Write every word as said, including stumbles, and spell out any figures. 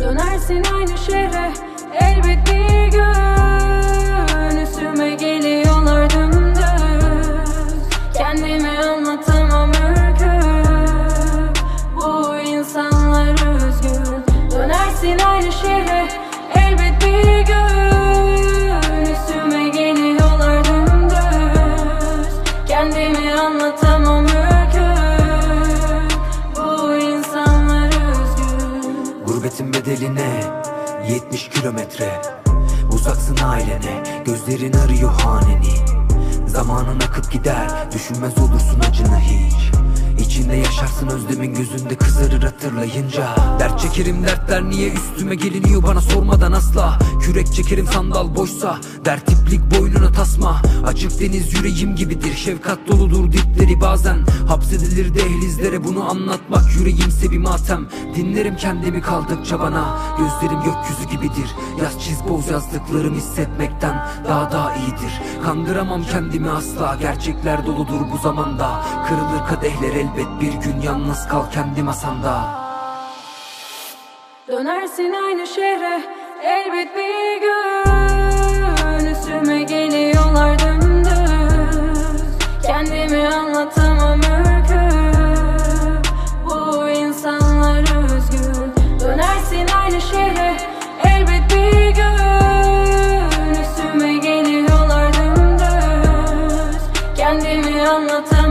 Dönersin aynı şehre elbet bir gün. Üstüme geliyorlar dümdüz. Kendimi anlatamam ürkü. Bu insanlar üzgün. Dönersin aynı şehre elbet bir gün. Üstüme geliyorlar dümdüz. Kendimi anlatamam ürkü. Bu insanlar üzgün. Gurbetin bedeline yetmiş kilometre. Uzaksın ailene, gözlerin arıyor haneni. Zamanın akıp gider, düşünmez olursun acını hiç. İçinde yaşarsın özlemin, gözünde kızarır hatırlayınca. Dert çekerim dertler niye üstüme geliniyor bana sormadan asla. Kürek çekerim sandal boşsa, dert iplik boynuna tasma. Açık deniz yüreğim gibidir, şefkat doludur dipleri bazen. Hapsedilir dehlizlere, bunu anlatmak yüreğimse bir matem. Dinlerim kendimi kaldıkça bana, gözlerim gökyüzü gibidir. Yaz çiz boz yazdıklarım hissetmekten daha daha iyidir. Kandıramam kendimi asla, gerçekler doludur bu zamanda. Kırılır kadehler elbet bir gün, yalnız kal kendi masamda. Dönersin aynı şehre elbet bir gün. Üstüme geliyorlar dümdüz. Kendimi anlatamam ürkü. Bu insanlar üzgün. Dönersin aynı şehre elbet bir gün. Üstüme geliyorlar dümdüz. Kendimi anlatamam.